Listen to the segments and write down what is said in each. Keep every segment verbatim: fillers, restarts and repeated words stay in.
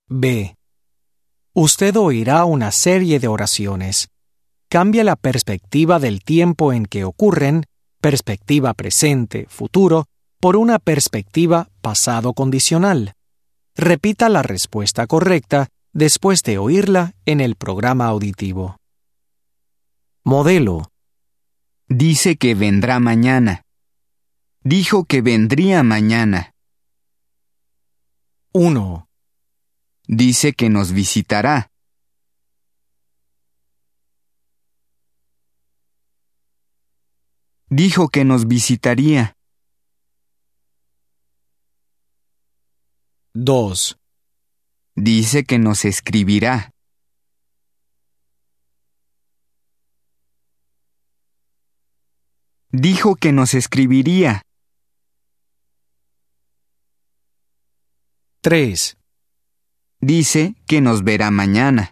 B. Usted oirá una serie de oraciones. Cambia la perspectiva del tiempo en que ocurren, perspectiva presente, futuro, por una perspectiva pasado condicional. Repita la respuesta correcta después de oírla en el programa auditivo. Modelo. Dice que vendrá mañana. Dijo que vendría mañana. uno. Dice que nos visitará. Dijo que nos visitaría. dos. Dice que nos escribirá. Dijo que nos escribiría. tres. Dice que nos verá mañana.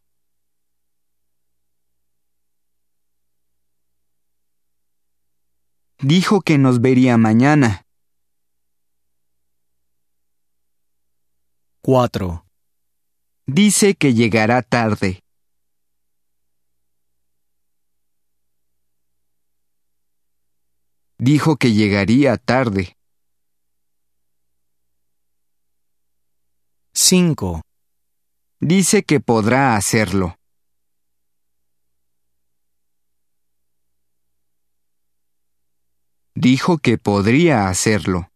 Dijo que nos vería mañana. cuatro. Dice que llegará tarde. Dijo que llegaría tarde. cinco. Dice que podrá hacerlo. Dijo que podría hacerlo.